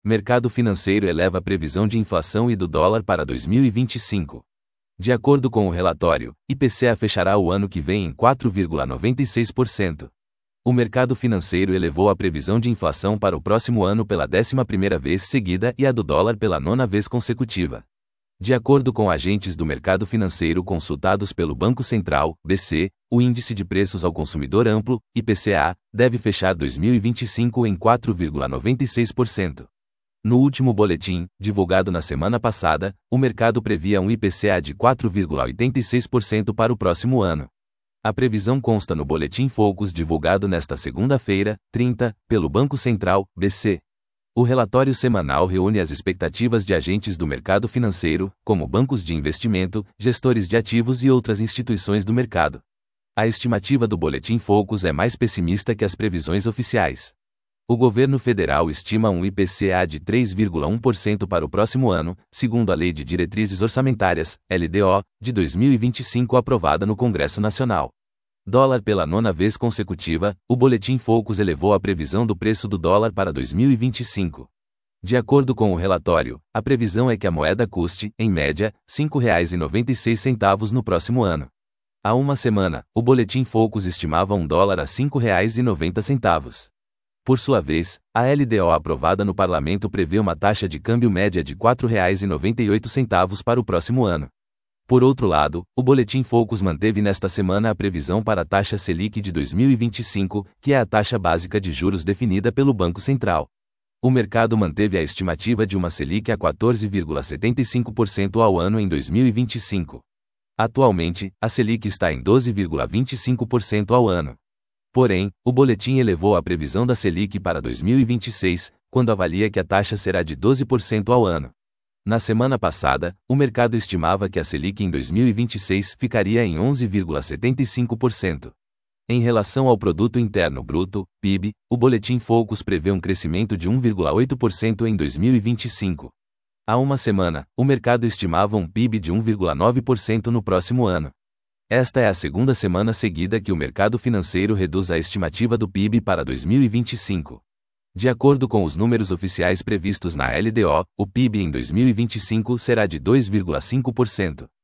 Mercado financeiro eleva a previsão de inflação e do dólar para 2025. De acordo com o relatório, IPCA fechará o ano que vem em 4,96%. O mercado financeiro elevou a previsão de inflação para o próximo ano pela 11ª vez seguida e a do dólar pela 9ª vez consecutiva. De acordo com agentes do mercado financeiro consultados pelo Banco Central, BC, o Índice de Preços ao Consumidor Amplo, IPCA, deve fechar 2025 em 4,96%. No último boletim, divulgado na semana passada, o mercado previa um IPCA de 4,86% para o próximo ano. A previsão consta no Boletim Focus divulgado nesta segunda-feira, 30, pelo Banco Central, BC. O relatório semanal reúne as expectativas de agentes do mercado financeiro, como bancos de investimento, gestores de ativos e outras instituições do mercado. A estimativa do Boletim Focus é mais pessimista que as previsões oficiais. O governo federal estima um IPCA de 3,1% para o próximo ano, segundo a Lei de Diretrizes Orçamentárias, LDO, de 2025 aprovada no Congresso Nacional. Dólar pela 9ª vez consecutiva, o Boletim Focus elevou a previsão do preço do dólar para 2025. De acordo com o relatório, a previsão é que a moeda custe, em média, R$ 5,96 no próximo ano. Há uma semana, o Boletim Focus estimava um dólar a R$ 5,90. Por sua vez, a LDO aprovada no parlamento prevê uma taxa de câmbio média de R$ 4,98 para o próximo ano. Por outro lado, o Boletim Focus manteve nesta semana a previsão para a taxa Selic de 2025, que é a taxa básica de juros definida pelo Banco Central. O mercado manteve a estimativa de uma Selic a 14,75% ao ano em 2025. Atualmente, a Selic está em 12,25% ao ano. Porém, o boletim elevou a previsão da Selic para 2026, quando avalia que a taxa será de 12% ao ano. Na semana passada, o mercado estimava que a Selic em 2026 ficaria em 11,75%. Em relação ao Produto Interno Bruto, PIB, o Boletim Focus prevê um crescimento de 1,8% em 2025. Há uma semana, o mercado estimava um PIB de 1,9% no próximo ano. Esta é a segunda semana seguida que o mercado financeiro reduz a estimativa do PIB para 2025. De acordo com os números oficiais previstos na LDO, o PIB em 2025 será de 2,5%.